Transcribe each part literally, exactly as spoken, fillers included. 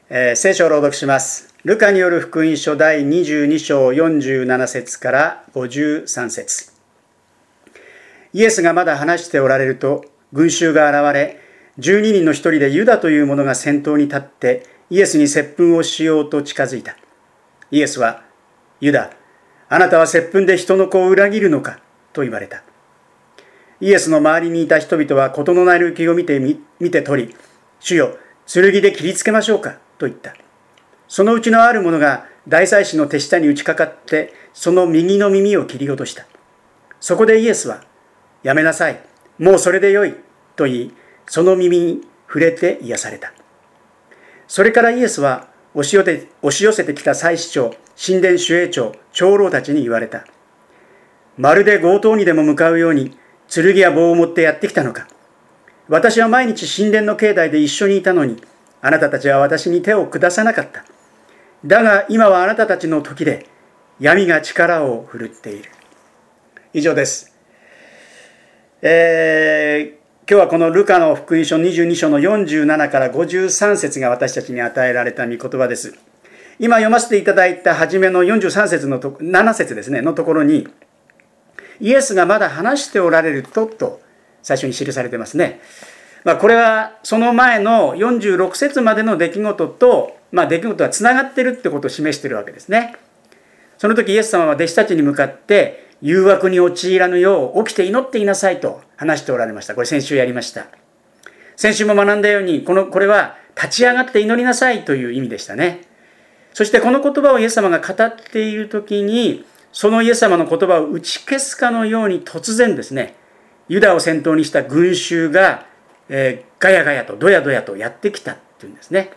えー、聖書を朗読します。ルカによる福音書だいにじゅうに章よんじゅうなな節からごじゅうさん節。イエスがまだ話しておられると、群衆が現れ、じゅうににんの一人でユダという者が先頭に立って、イエスに接吻をしようと近づいた。イエスは、ユダ、あなたは接吻で人の子を裏切るのかと言われた。イエスの周りにいた人々は事の成り行きを見て、見て取り、主よ、剣で切りつけましょうかと言った。そのうちのある者が大祭司の手下に打ちかかって、その右の耳を切り落とした。そこでイエスは、やめなさい、もうそれでよいと言い、その耳に触れて癒された。それからイエスは押し寄せて、押し寄せてきた祭司長、神殿守衛長、長老たちに言われた。まるで強盗にでも向かうように、剣や棒を持ってやってきたのか。私は毎日神殿の境内で一緒にいたのに、あなたたちは私に手を下さなかった。だが今はあなたたちの時で、闇が力を振るっている。以上です。えー、今日はこのルカの福音書にじゅうに章のよんじゅうななからごじゅうさん節が私たちに与えられた御言葉です。今読ませていただいた初めのよんじゅうさん節のとなな節ですね、のところに、イエスがまだ話しておられると、と最初に記されてますね。まあ、これはその前のよんじゅうろく節までの出来事と、まあ、出来事はつながっているってことを示しているわけですね。その時イエス様は弟子たちに向かって誘惑に陥らぬよう起きて祈っていなさいと話しておられました。これ先週やりました。先週も学んだようにこのこれは立ち上がって祈りなさいという意味でしたね。そしてこの言葉をイエス様が語っている時に、そのイエス様の言葉を打ち消すかのように突然ですね、ユダを先頭にした群衆がえー、ガヤガヤとドヤドヤとやってきたっていうんですね。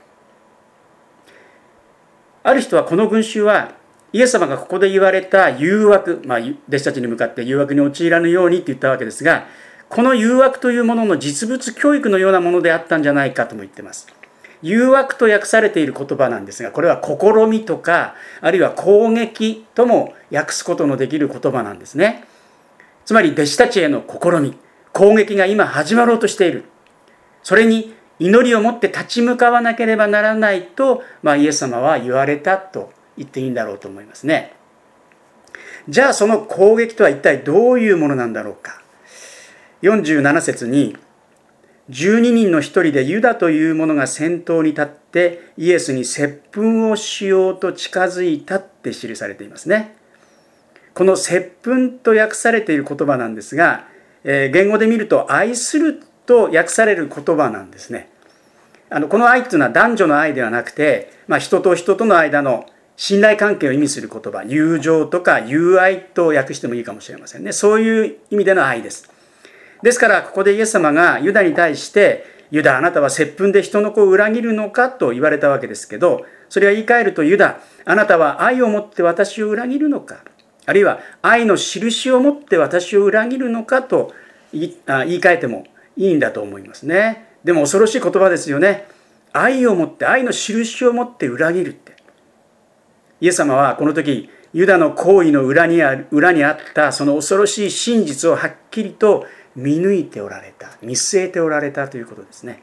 ある人はこの群衆はイエス様がここで言われた誘惑、まあ、弟子たちに向かって誘惑に陥らぬようにって言ったわけですが、この誘惑というものの実物教育のようなものであったんじゃないかとも言っています。誘惑と訳されている言葉なんですが、これは試みとかあるいは攻撃とも訳すことのできる言葉なんですね。つまり弟子たちへの試み、攻撃が今始まろうとしている。それに祈りを持って立ち向かわなければならないと、まあ、イエス様は言われたと言っていいんだろうと思いますね。じゃあその攻撃とは一体どういうものなんだろうか。よんじゅうなな節にじゅうににんの一人でユダという者が先頭に立ってイエスに接吻をしようと近づいたって記されていますね。この接吻と訳されている言葉なんですが、えー、言語で見ると愛すると訳される言葉なんですね。あのこの愛というのは男女の愛ではなくて、まあ、人と人との間の信頼関係を意味する言葉、友情とか友愛と訳してもいいかもしれませんね。そういう意味での愛です。ですからここでイエス様がユダに対して、ユダあなたは接吻で人の子を裏切るのかと言われたわけですけど、それは言い換えると、ユダあなたは愛を持って私を裏切るのか、あるいは愛の印を持って私を裏切るのかと言い換えてもいいんだと思いますね。でも恐ろしい言葉ですよね。愛を持って、愛の印を持って裏切るって。イエス様はこの時ユダの行為の裏にある、裏にあったその恐ろしい真実をはっきりと見抜いておられた、見据えておられたということですね。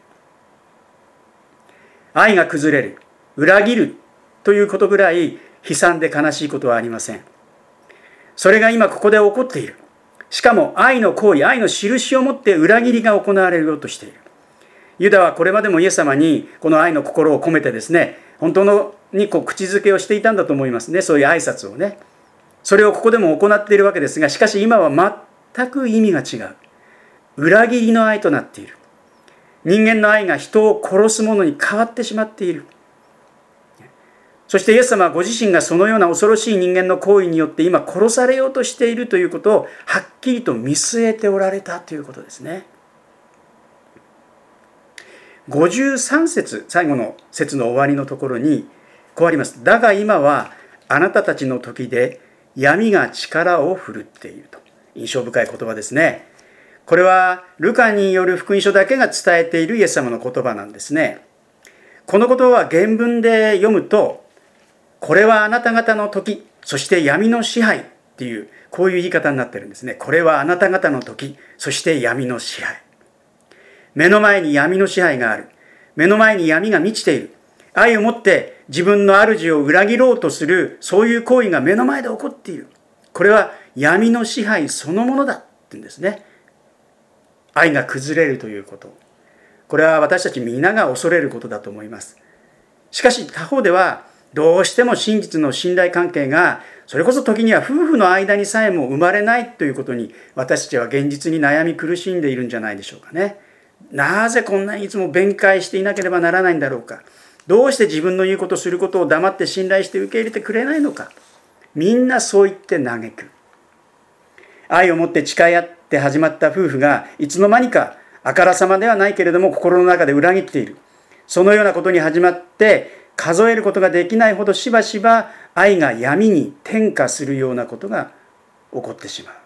愛が崩れる、裏切るということぐらい悲惨で悲しいことはありません。それが今ここで起こっている。しかも愛の行為、愛の印を持って裏切りが行われようとしている。ユダはこれまでもイエス様にこの愛の心を込めてですね、本当のにこう口づけをしていたんだと思いますね。そういう挨拶をね。それをここでも行っているわけですが、しかし今は全く意味が違う。裏切りの愛となっている。人間の愛が人を殺すものに変わってしまっている。そしてイエス様はご自身がそのような恐ろしい人間の行為によって今殺されようとしているということをはっきりと見据えておられたということですね。ごじゅうさん節、最後の節の終わりのところにこうあります。だが今はあなたたちの時で闇が力を振るっていると。印象深い言葉ですね。これはルカによる福音書だけが伝えているイエス様の言葉なんですね。この言葉は原文で読むと、これはあなた方の時、そして闇の支配っていう、こういう言い方になってるんですね。これはあなた方の時、そして闇の支配。目の前に闇の支配がある。目の前に闇が満ちている。 愛を持って自分の主を裏切ろうとする、そういう行為が目の前で起こっている。これは闇の支配そのものだって言うんですね。愛が崩れるということ。これは私たち皆が恐れることだと思います。しかし他方では、どうしても真実の信頼関係が、それこそ時には夫婦の間にさえも生まれないということに、私たちは現実に悩み苦しんでいるんじゃないでしょうかね。なぜこんなにいつも弁解していなければならないんだろうか。どうして自分の言うことすることを黙って信頼して受け入れてくれないのか。みんなそう言って嘆く。愛を持って誓い合って始まった夫婦がいつの間にかあからさまではないけれども心の中で裏切っている。そのようなことに始まって数えることができないほどしばしば愛が闇に転化するようなことが起こってしまう。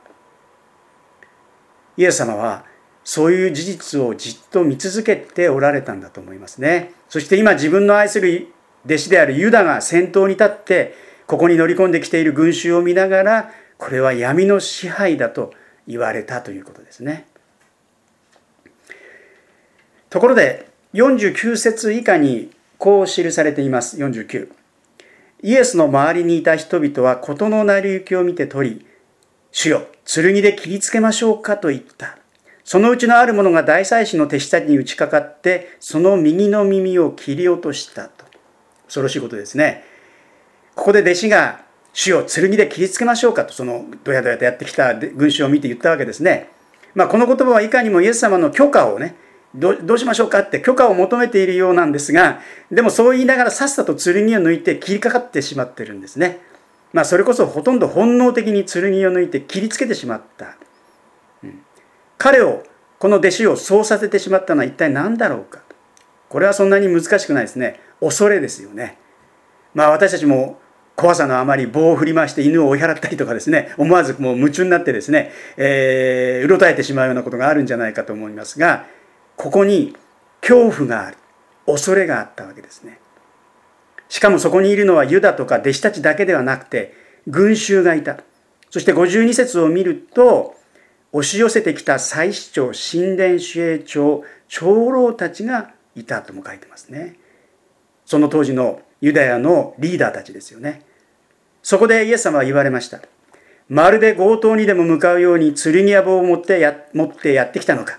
イエス様はそういう事実をじっと見続けておられたんだと思いますね。そして今自分の愛する弟子であるユダが先頭に立ってここに乗り込んできている群衆を見ながら、これは闇の支配だと言われたということですね。ところでよんじゅうきゅう節以下にこう記されています。よんじゅうきゅう。イエスの周りにいた人々は事の成り行きを見て取り、主よ、剣で切りつけましょうかと言った。そのうちのある者が大祭司の手下に打ちかかって、その右の耳を切り落としたと。恐ろしいことですね。ここで弟子が、主よ、剣で切りつけましょうかと、そのどやどやとやってきた群衆を見て言ったわけですね。まあ、この言葉はいかにもイエス様の許可をね、ど, どうしましょうかって許可を求めているようなんですが、でもそう言いながらさっさと剣を抜いて切りかかってしまっているんですね。まあ、それこそほとんど本能的に剣を抜いて切りつけてしまった。うん、彼を、この弟子をそうさせてしまったのは一体何だろうか。これはそんなに難しくないですね。恐れですよね。まあ私たちも怖さのあまり棒を振り回して犬を追い払ったりとかですね、思わずもう夢中になってですね、えー、うろたえてしまうようなことがあるんじゃないかと思いますが、ここに恐怖がある、恐れがあったわけですね。しかもそこにいるのはユダとか弟子たちだけではなくて群衆がいた。そしてごじゅうに節を見ると、押し寄せてきた祭司長、神殿守衛長、長老たちがいたとも書いてますね。その当時のユダヤのリーダーたちですよね。そこでイエス様は言われました。まるで強盗にでも向かうように剣や棒を持ってや、持ってやってきたのか。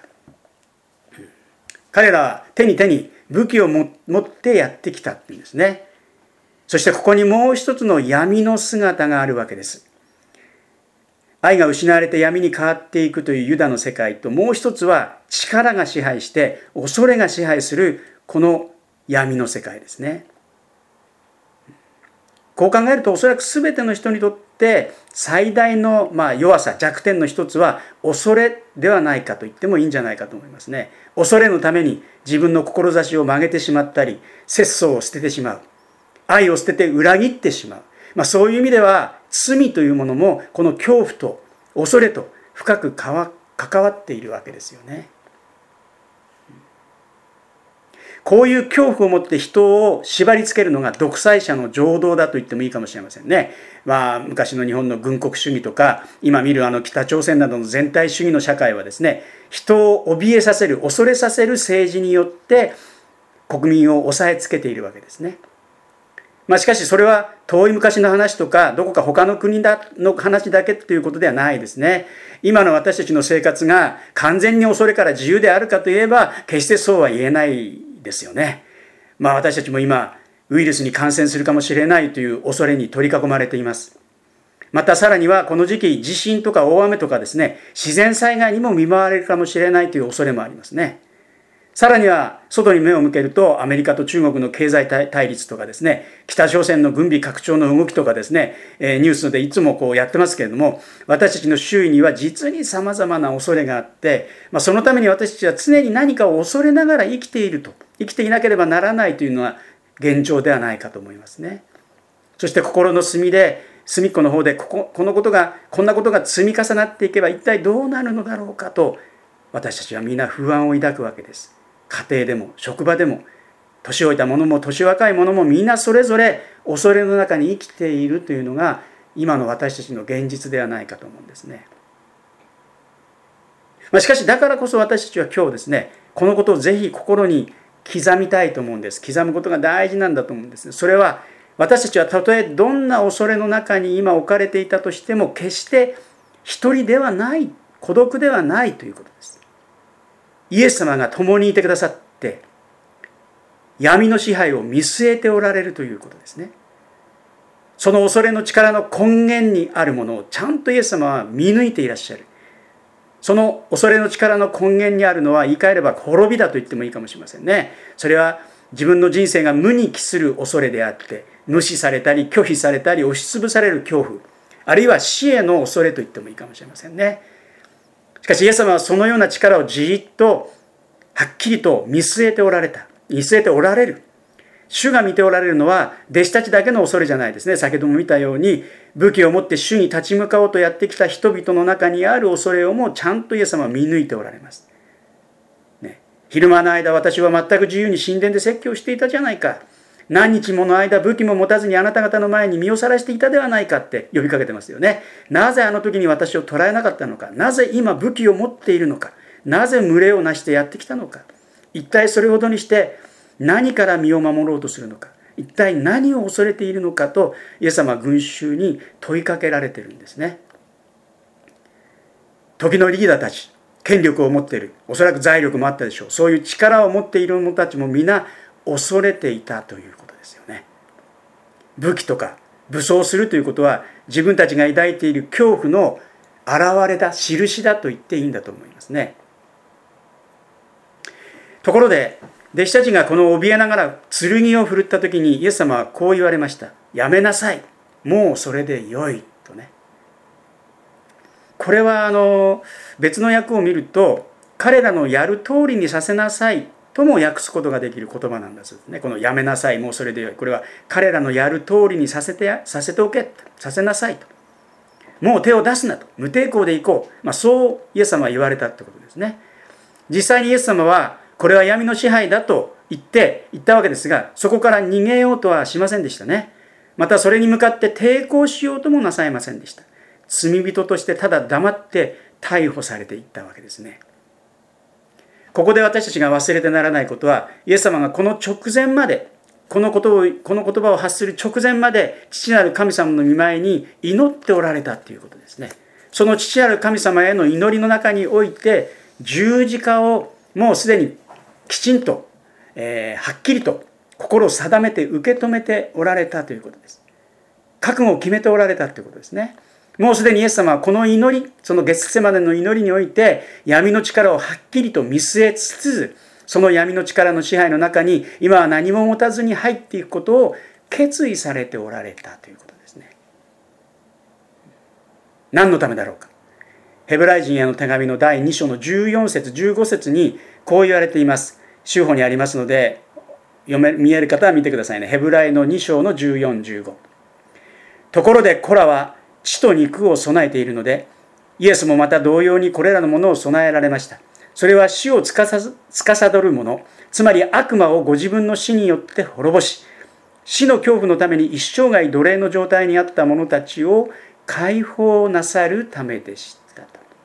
彼らは手に手に武器を持ってやってきたっていうんですね。そしてここにもう一つの闇の姿があるわけです。愛が失われて闇に変わっていくというユダの世界と、もう一つは力が支配して恐れが支配するこの闇の世界ですね。こう考えるとおそらく全ての人にとって最大のまあ弱さ、弱点の一つは恐れではないかと言ってもいいんじゃないかと思いますね。恐れのために自分の志を曲げてしまったり、節操を捨ててしまう。愛を捨てて裏切ってしまう。まあ、そういう意味では罪というものもこの恐怖と恐れと深く関わっているわけですよね。こういう恐怖を持って人を縛り付けるのが独裁者の情動だと言ってもいいかもしれませんね。まあ、昔の日本の軍国主義とか今見るあの北朝鮮などの全体主義の社会はですね、人を怯えさせる、恐れさせる政治によって国民を抑えつけているわけですね。まあ、しかしそれは遠い昔の話とかどこか他の国の話だけということではないですね。今の私たちの生活が完全に恐れから自由であるかといえば決してそうは言えないですよね。まあ私たちも今ウイルスに感染するかもしれないという恐れに取り囲まれています。またさらにはこの時期地震とか大雨とかですね、自然災害にも見舞われるかもしれないという恐れもありますね。さらには外に目を向けるとアメリカと中国の経済対立とかですね、北朝鮮の軍備拡張の動きとかですね、ニュースでいつもこうやってますけれども、私たちの周囲には実に様々な恐れがあって、まあ、そのために私たちは常に何かを恐れながら生きていると、生きていなければならないというのは現状ではないかと思いますね。そして心の隅で隅っこの方でここ、このことがこんなことが積み重なっていけば一体どうなるのだろうかと私たちはみんな不安を抱くわけです。家庭でも職場でも年老いた者も年若い者もみんなそれぞれ恐れの中に生きているというのが今の私たちの現実ではないかと思うんですね。まあ、しかしだからこそ私たちは今日ですね、このことをぜひ心に刻みたいと思うんです。刻むことが大事なんだと思うんです。それは私たちはたとえどんな恐れの中に今置かれていたとしても、決して一人ではない、孤独ではないということです。イエス様が共にいてくださって、闇の支配を見据えておられるということですね。その恐れの力の根源にあるものをちゃんとイエス様は見抜いていらっしゃる。その恐れの力の根源にあるのは、言い換えれば滅びだと言ってもいいかもしれませんね。それは自分の人生が無に帰する恐れであって、無視されたり拒否されたり押しつぶされる恐怖、あるいは死への恐れと言ってもいいかもしれませんね。しかしイエス様はそのような力をじっとはっきりと見据えておられた。見据えておられる。主が見ておられるのは弟子たちだけの恐れじゃないですね。先ほども見たように、武器を持って主に立ち向かおうとやってきた人々の中にある恐れをもちゃんとイエス様は見抜いておられます。ね、昼間の間私は全く自由に神殿で説教していたじゃないか。何日もの間武器も持たずにあなた方の前に身をさらしていたではないかって呼びかけてますよね。なぜあの時に私を捕らえなかったのか。なぜ今武器を持っているのか。なぜ群れをなしてやってきたのか。一体それほどにして何から身を守ろうとするのか。一体何を恐れているのかとイエス様は群衆に問いかけられているんですね。時のリーダーたち、権力を持っている、おそらく財力もあったでしょう。そういう力を持っている者たちも皆恐れていたということですよね。武器とか武装するということは自分たちが抱いている恐怖の現れだ、印だと言っていいんだと思いますね。ところで弟子たちがこの怯えながら剣を振るった時にイエス様はこう言われました。やめなさい。もうそれでよいとね。これはあの別の訳を見ると、彼らのやる通りにさせなさいとも訳すことができる言葉なんだそうですね。このやめなさい、もうそれでよい。これは彼らのやる通りにさせて、させておけ、させなさいと。もう手を出すなと。無抵抗でいこう。まあ、そうイエス様は言われたってことですね。実際にイエス様はこれは闇の支配だと言って言ったわけですが、そこから逃げようとはしませんでしたね。またそれに向かって抵抗しようともなさいませんでした。罪人としてただ黙って逮捕されていったわけですね。ここで私たちが忘れてならないことは、イエス様がこの直前まで、このことを、この言葉を発する直前まで、父なる神様の御前に祈っておられたということですね。その父なる神様への祈りの中において、十字架をもうすでにきちんと、えー、はっきりと心を定めて受け止めておられたということです。覚悟を決めておられたということですね。もうすでにイエス様はこの祈り、そのゲッセマネの祈りにおいて闇の力をはっきりと見据えつつ、その闇の力の支配の中に今は何も持たずに入っていくことを決意されておられたということですね。何のためだろうか。ヘブライ人への手紙のだいに章のじゅうよん節じゅうご節にこう言われています。修法にありますので読め見える方は見てくださいね。ヘブライのに章のじゅうよん、じゅうご。ところで子らは血と肉を備えているので、イエスもまた同様にこれらのものを備えられました。それは死をつかさ司るもの、つまり悪魔をご自分の死によって滅ぼし、死の恐怖のために一生涯奴隷の状態にあった者たちを解放なさるためでしたと。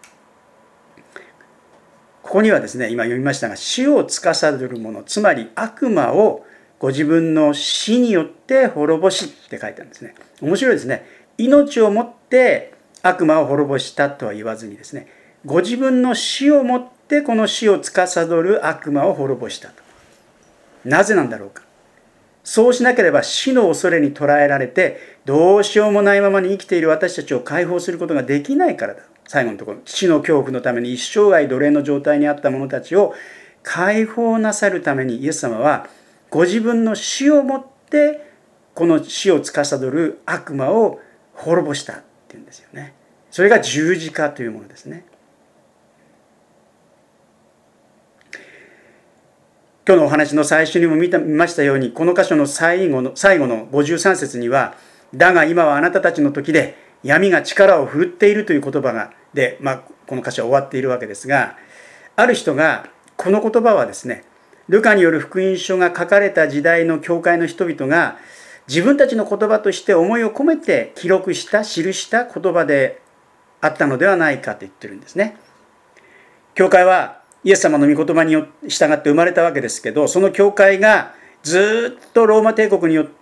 ここにはですね、今読みましたが、死を司るもの、つまり悪魔をご自分の死によって滅ぼしって書いてあるんですね。面白いですね。命をもって悪魔を滅ぼしたとは言わずにですね、ご自分の死をもってこの死を司る悪魔を滅ぼしたと。なぜなんだろうか。そうしなければ死の恐れに捉えられて、どうしようもないままに生きている私たちを解放することができないからだ。最後のところ、死の恐怖のために一生涯奴隷の状態にあった者たちを解放なさるために、イエス様はご自分の死をもってこの死を司る悪魔を滅ぼしたっていうんですよね。それが十字架というものですね。今日のお話の最初にも見た見ましたように、この箇所の最後の最後のごじゅうさん節には、だが今はあなたたちの時で闇が力を振るっているという言葉がで、まあ、この箇所は終わっているわけですが、ある人がこの言葉はですね、ルカによる福音書が書かれた時代の教会の人々が自分たちの言葉として思いを込めて記録した記した言葉であったのではないかと言ってるんですね。教会はイエス様の御言葉によって従って生まれたわけですけど、その教会がずっとローマ帝国によって、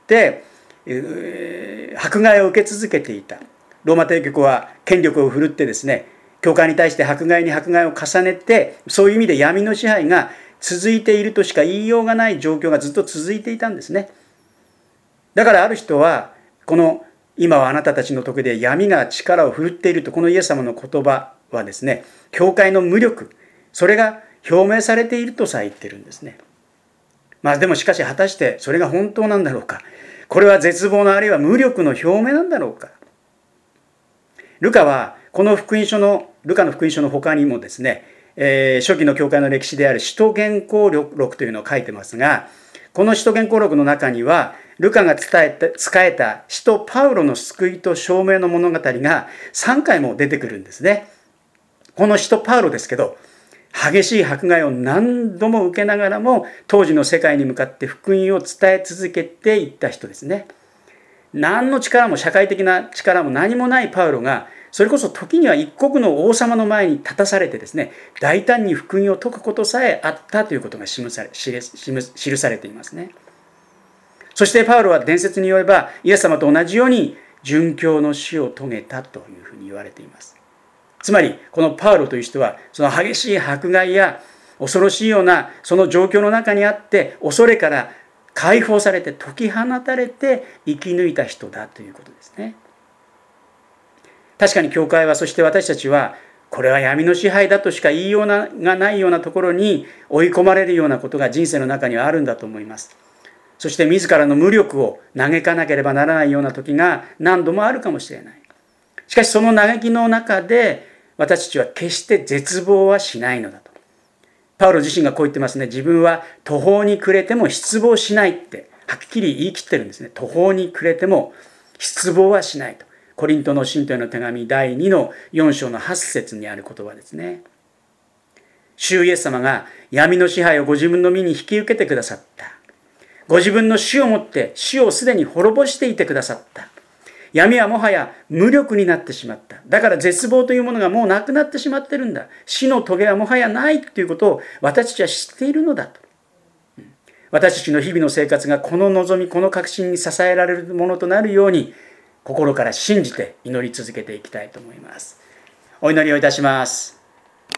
えー、迫害を受け続けていた。ローマ帝国は権力を振るってですね、教会に対して迫害に迫害を重ねて、そういう意味で闇の支配が続いているとしか言いようがない状況がずっと続いていたんですね。だからある人は、この今はあなたたちの時で闇が力を振るっていると、このイエス様の言葉はですね、教会の無力、それが表明されているとさえ言ってるんですね。まあでもしかし果たしてそれが本当なんだろうか。これは絶望のあるいは無力の表明なんだろうか。ルカはこの福音書の、ルカの福音書の他にもですね、えー、初期の教会の歴史である使徒原稿録というのを書いてますが、この使徒原稿録の中には、ルカが伝えた、使えた使徒パウロの救いと証明の物語がさんかいも出てくるんですね。この使徒パウロですけど、激しい迫害を何度も受けながらも当時の世界に向かって福音を伝え続けていった人ですね。何の力も社会的な力も何もないパウロが、それこそ時には一国の王様の前に立たされてですね、大胆に福音を説くことさえあったということが記され、記されていますね。そしてパウロは伝説によればイエス様と同じように殉教の死を遂げたというふうに言われています。つまりこのパウロという人はその激しい迫害や恐ろしいようなその状況の中にあって恐れから解放されて解き放たれて生き抜いた人だということですね。確かに教会はそして私たちはこれは闇の支配だとしか言いようがないようなところに追い込まれるようなことが人生の中にはあるんだと思います。そして自らの無力を嘆かなければならないような時が何度もあるかもしれない。しかしその嘆きの中で私たちは決して絶望はしないのだと。パウロ自身がこう言ってますね。自分は途方に暮れても失望しないってはっきり言い切ってるんですね。途方に暮れても失望はしないと。コリントの信徒への手紙だいにのよん章のはち節にある言葉ですね。主イエス様が闇の支配をご自分の身に引き受けてくださった。ご自分の死をもって死をすでに滅ぼしていてくださった。闇はもはや無力になってしまった。だから絶望というものがもうなくなってしまってるんだ。死の棘はもはやないということを私たちは知っているのだと。私たちの日々の生活がこの望み、この確信に支えられるものとなるように心から信じて祈り続けていきたいと思います。お祈りをいたします。